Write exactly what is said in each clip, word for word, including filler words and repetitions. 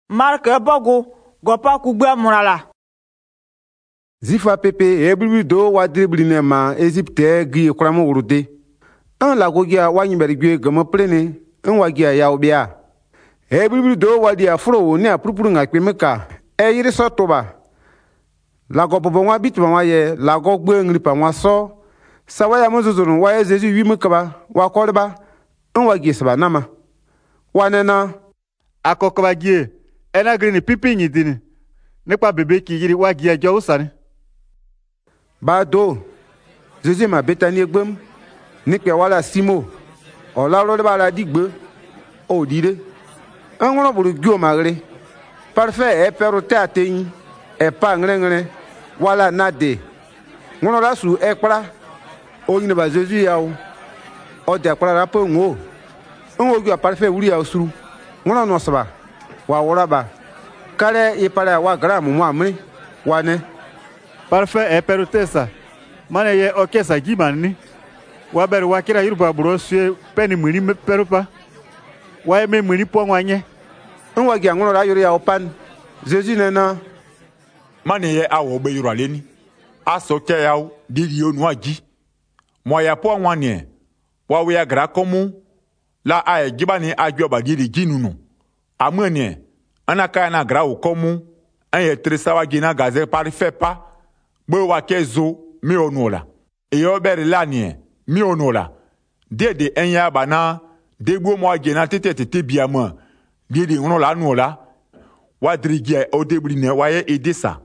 Mark ebogo gopa kugbe murala. Zifa pepe ebri do wadribli ne ma Egypte gi kramo urude. An la gogia wanyi berigwe gamo plene an wagia ya obia. Ebri do wadi afro ne apurupuru ngakpe meka. E yiri sotoba. La go bobo wa bitu wa ye la go gbe ngri pa wa so. Sawaya mozozonu wa Jesu wi mekaba wa kolba an wagia saba nama. Wanena akokba gie ena grini pipi nyidini nekpa bebe ki yiri wa gie jo usani ba do Jésus ma betani egbem nikpe wala simo ola ro ba la digbe o dire anworo buru gio magre parfait e pero te ateyin e pa ngre ngre wala nade ngono la su e kpara o yin ba Jésus yawo o de kpara ra po ngo ngo gio parfait wuri ya suru ngono no saba wa woraba kare e para wa gram mu amri wane parfait e perutesa mane ye okesa gimani wa ber wa kira yuruba bro sue peni muni perupa wa me muni po nwanye nwa gi ngono ra yuri ya opan Jésus nena mane ye awo be yuru aleni aso ke yawo diri onu agi mo ya po nwane wa we ya gra komu la a gibani agyo ba diri ginunu amene anaka na gra ukomu anye trisawa gina gaze parfait pa bo wa kezo mi onola e yo bere lanie mi onola dede enya bana degbo mo gina tete tete biama dede onola nola wa drigie o debri ne wa ye edisa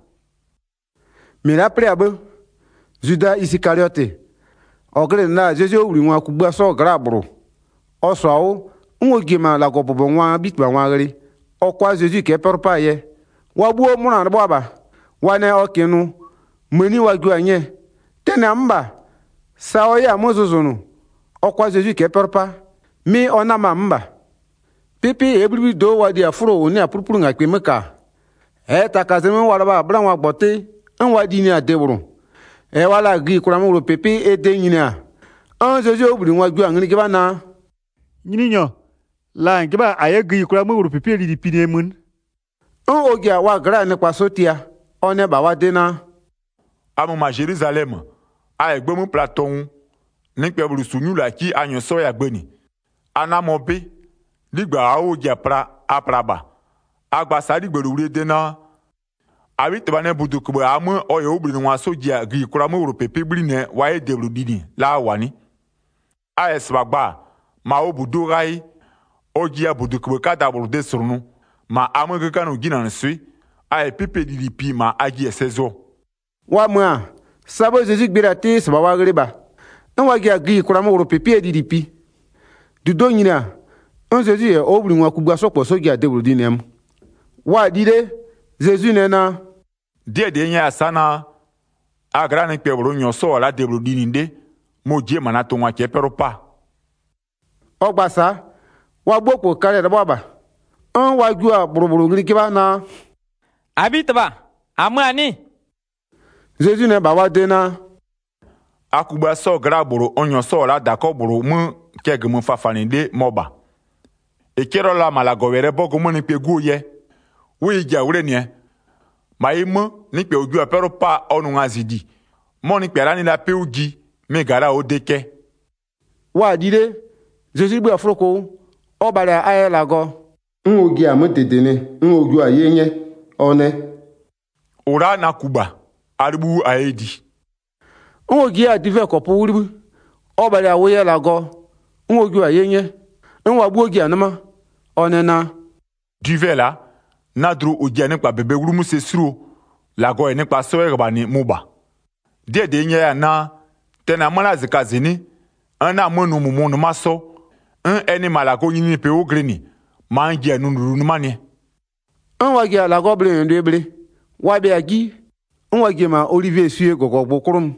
mira pre abo Judas Iscariote ogre na Jésus uri nwa kugba so gra buru oso awo nwogima la go bobo nwa bitwa nwa gari okwa Jésus ke perpa ye wa buo muna na baba wane okinu meni wa gwa anye tena mba sawo ya mozozonu okwa Jésus ke perpa mi ona ma mba pipi ebri do wa dia furo oni apurupuru ngakpe meka e takazeme wala ba bran wa gbote an wa dini adeburu e wala gi kuramu ro pipi e de nyina an Jésus obri nwa gwa ngini gba na nyinyo la ngiba ayegi kura mu ru pipi di pine mun o ogia wa gra ne kwa sotia one ba wa dena amuma Jerusalem a egbomu platon ni pe buru sunu la ki anyo so ya gbeni anamobe digba a ogia pra apraba agba sadi gberu ure dena abi tebane budu kubo amu oyo obri nwa sogia gi kura mu ru pipi bri ne wa e debru dini la wani a esbagba ma obudu gai ogia budukwe kada burde surnu ma amwe kanu gina nsui ai pipe dilipi ma agi esezo wa mwa sabo Jésus gbira ti saba wa greba en wa gi agi kura mo ro pipe dilipi du do nyina en Jésus e obri nwa kugba sopo sogia debru dinem wa dide Jésus nena die de nya sana agra ne pe bro nyo so la debru dininde mo je mana to nwa ke peropa ogbasa wa gboko kare da baba an wa gua buruburu ngiri kiba na Abitaba amani Jésus ne ba wa dena akuba so graburu onyo so la dakoburu mu kegmu fafaninde moba ekero la malagowere bogo mu ni pegu ye wi ja wure ne maimu ni pe oju apero pa onu ngazidi mo ni pe rani la peugi me gara odeke wa dide Jésus gbe afroko o bara aye lago nwogi amutedene nwogu ayenye one ora na kuba aribu aedi nwogi adive kopo wuribu o bara awoye lago nwogu ayenye nwa gbogi anama one na divela nadru ogia nípa bebe wurumu se suro lago e nípa sowe gbani muba de de nye ya na tena mala zikazini ana monu mumu no maso un eni malago nyini pe ogreni mangi anunu numane an wagi ala goble ndebre wa be agi an wagi ma Olivier suye gogo bokurum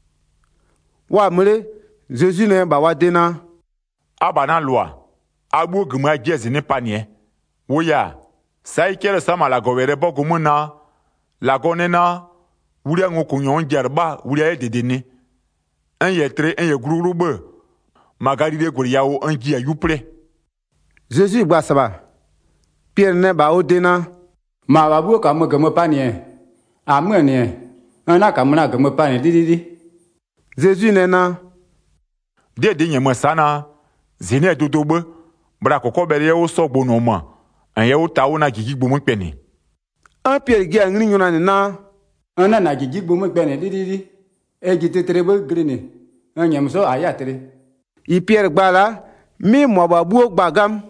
wa mure Jésus ne ba wa dena abana loi agbo gma jezi ni panie woya sai kere sama lago were bogo muna lago nena wuri an okunyon jerba wuri e dedene an yetre an ye gurugbe magari de goriyawo an giya yupre Jésus gba saba Pierre ne ba o dena. Ma ba bu ka mo gamo panie. Amu ne. Ana ka mo na gamo panie di di di. Jésus ne na. De de nyema sana. Zene dodobe. Bra koko bere ye o so gbo no ma. An ye o ta o na gigi gbo mo peni. Un Pierre gi angri nyona ne na. Ana na gigi gbo mo peni di di di. E gi tetere bo grine. An nyem so aya tere. I Pierre gbala mi mo ba bu gbagam.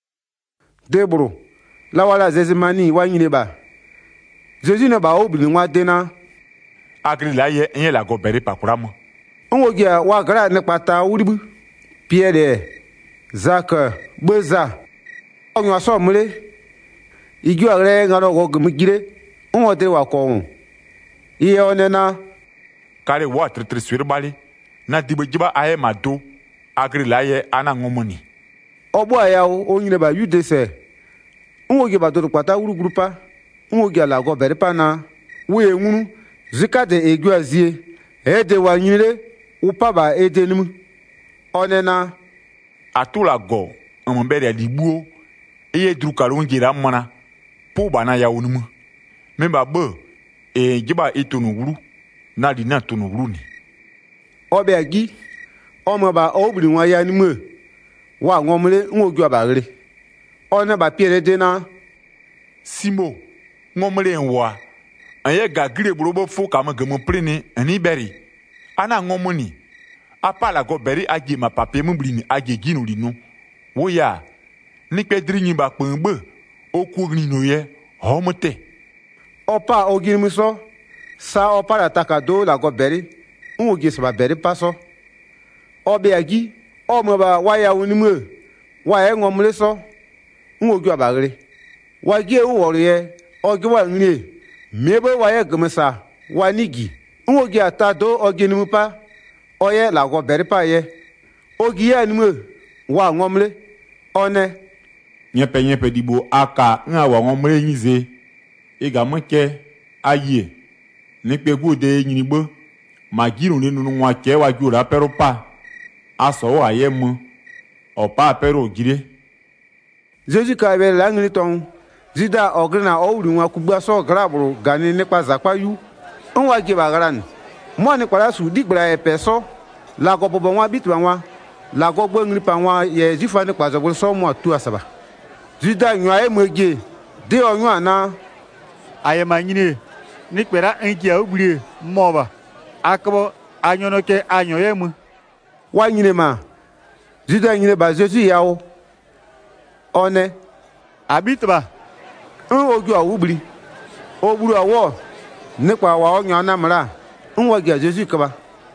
Debro. La wala Jésus mani wa nyine ba. Jésus ne ba obli nwa dena. Agri la ye en la go bere pakurama. Onwo gi wa gra ne pata wuribu. Pierre, Jacques, Beza. Onyo aso mule. Igi agre ngaro go gmigire. Onwo de wa ko. Iye onena. Kare wa tritre sur bali. Na dibe jiba aye mado. Agri la ye ana ngomoni. Obo aya o onyine ba yude se. Onwo gi ba do pata wuru grupa. Onwo gi ala go bere pa na. We enwuru. Zika de egu azie. E de wa nyire. Upa ba e de nimu. Onena. Atula go. Mbere libuo. Eye drukaro njira mana. Po bana ya onumu. Memba be. E jiba itonu wuru. Na di na tonu wuru ni. Obe agi. Omo ba obri nwa ya nimu. Wa ngomle nwogi abagre. Ona ba Pierre de na. Simo. Ngomle nwa. Anye gagire burobo fo kama gemo prene ani beri. Ana ngomoni. Apa la go beri agi ma pape mbrini agi ginu linu. Wo ya. Ni pedri nyi ba pembe. Oku grino ye. Homote. Opa ogini so. Sa opa la takado la go beri. Nwogi se ba beri paso. Obe agi. Omo ba waya unimu. Wa e ngomle so. Nwogi abagre. Wa gi e wo ye. Ogi wa nri. Mebe wa ye gmesa. Wa nigi. Nwogi atado ogini mupa. Oye la go beri pa ye. Ogi ya nimu. Wa ngomle. One. Nyepe nyepe dibo aka nga wa ngomle nyize. Iga mke aye. Nikpe gude nyinigbo. Magiru ninu nwa ke wa jura pero pa. Aso wa ye mu. Opa pero gire. Jésus ka be la ngini ton. Zida ogrina owuri nwa kugba so grabro gani nipa zakwayu. Nwa gi bagaran. Mo ni kwara su digbra e peso. La go bobo nwa bitu nwa. La go gbo ngri pa nwa ye jifa ni kwa zogbo so mo tu asaba. Zida nwa e moge. De onwa ana. Aye manyine. Ni kwera enki a obri mo ba. Akabo anyono ke anyo ye mu. Wa nyine ma. Zida nyine ba Jésus yawo. One. Abitba. Un oju awubri. Oburu awo. Nikwa wa onyo na mara. Nwa gi Jésus kaba.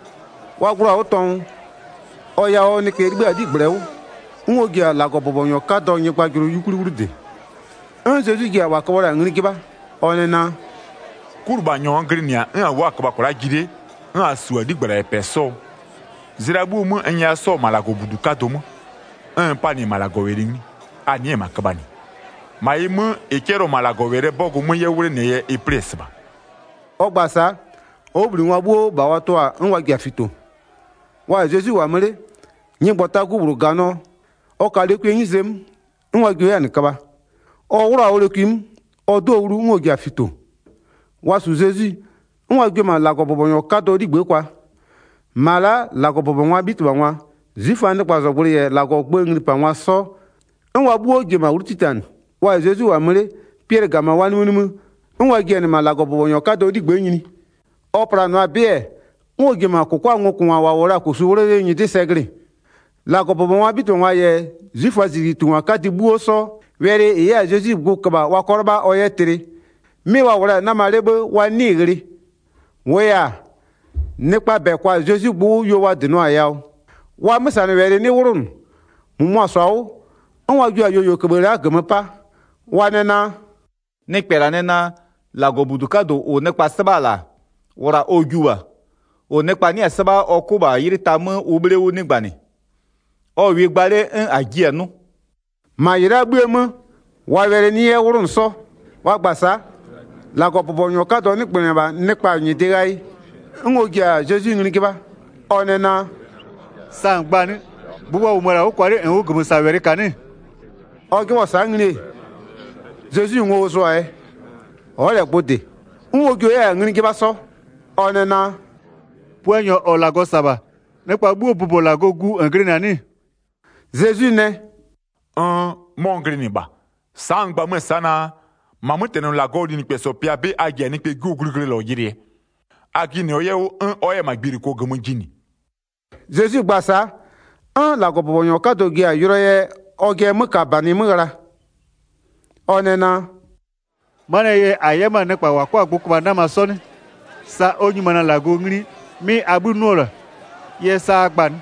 Wa gura oton. Oya o ni ke rigbe adigbrewo. Nwo gi ala go bobonyo ka do yin gbajuru yukuru de. Un Jésus gi awa ko ra ngri giba. Onena. Kurba nyon grinia en wa ko bakora gire. En asu adigbra e peso. Zirabu mu enya so malago buduka domo. En pa ni malago werini. Ani e makabani. Maimu ekero malago were bogo mu ye wure ne ye e presba. Ogbasa. Obri nwa gbo ba wa to a nwa gi afito. Wa Jésus wa mere. Nyin bota guburu gano. O ka le ku yin zem. Nwa gi ya nikaba. O wura o le kim. O do wuru nwa gi afito. Wa su Jésus. Nwa gi ma la go bobonyo ka do digbe kwa. Mala la go bobonwa bitu nwa. Zifa ne kwa zobure ye la go gbo ngri pa nwa so. Nwa bu oge ma urtitan. Wa Jésus wa mere. Pierre gama wani munimu. Nwa gi ne ma la go bobonyo ka do digbe nyini. Opra no abie. Nwogi ma kokwa nwoku nwa wawora kusu wore nyi de segre. La ko bobo nwa bitu nwa ye zifa ziri tu nwa kati buo so were iya Jésus go kaba wa korba oye tere. Mi wa wora na marebe wa nigri. Woya nekpa be kwa Jésus bu yo wa dinu ayaw. Wa musane were ni wurun. Mu mo so nwa ju ayo yo kebere agmepa. Wa nena nekpera nena la go budukado o nekpa sebala. Wora ojuwa. O nekpa ni asaba okuba yiri tamu ublewu nigbani. O wi gbare en agie nu. Ma yira gbuemu. Wa were ni e wurun so. Wa gbasa. La go bobonyo ka do nikpene ba nekpa nyi degai. Ngogi a Jésus ngri kiba. Onena Sang bani. Buwa umara o kware en o gumu sawere kane. oge wa sangri. Jésus ngo so ai o le bote ngo gyo ya ngini ke ba so onena Puenyo o lago saba. Nekpa bu obubo lago gu engri nani. Jésus ne un mongre ni ba sangba me sana mamu tenu la godi ni peso pia be agi ni pe gugugre lo yire agi ni oye o un oye magbiri ko gamu jini Jésus gba sa un la go bonyo ka do gi ayuro ye oge mu ka bani mu ra onena Mana ye ayema nekpa wakwa agbokuba na masoni. Sa onyuma na lago ngri mi abu nuola. Ye sa agban.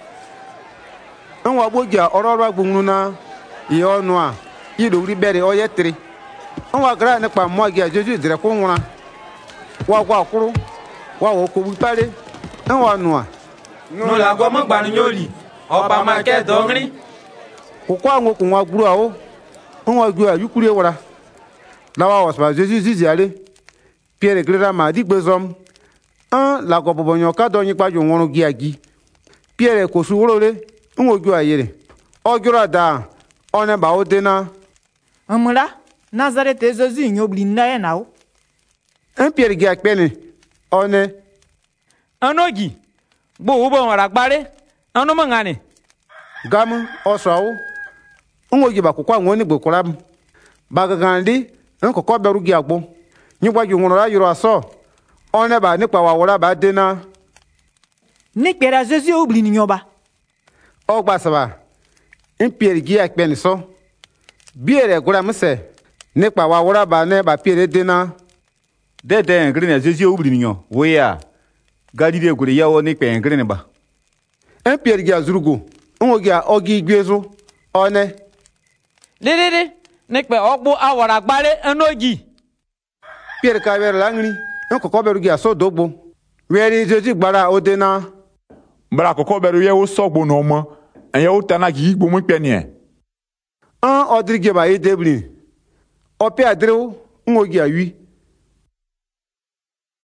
un wa bo gi ororo agbunu na ye onu a yi do ri bere oye tri un wa gra ne pa mo gi Jésus dire ko nwura wa kwa kuru wa wo ko bu pare un wa nu a nu la go mo gbanu nyoli oba ma ke dongri ko kwa ngo ko wa guru a o un wa gyu a yukuri wora la wa was ba Jésus zizi ale Pierre grera ma di gbezom un la go bonyo ka do yin pa jo won gi agi Pierre ko su worole un wo gyu a yere o gyura da one ba o dena amula Nazareth Jésus nyobli na ye nawo un Pierre gi akpene one anogi bo wo bon wara gbare anu mo ngani gamu osawo un wo gi ba ko kwa won ni gbokoram ba gagandi un ko ko beru gi agbo nyigba ju won ra yoro aso one ba nipa wa wora ba dena ni pera Jésus obli ni nyoba o gba saba un Pierre gi akpene so biere gura mse nipa wa wora ba ne ba Pierre dena Dede engri na Jésus obri ninyo. Weya. Galile gure yawo ni pe engri ne ba. un Pierre gi azurugo un wo gi ogi igwezo one Lelele nekpe ogbo awara gbare anogi Pierre ka wer langni un ko ko beru gi aso dogbo weri Jésus gbara o dena bra koko beru ye o sogbo no mo en ye o tana gi gbo mu pe ni e un odrige ba e debli o pe adrewo un wo gi awi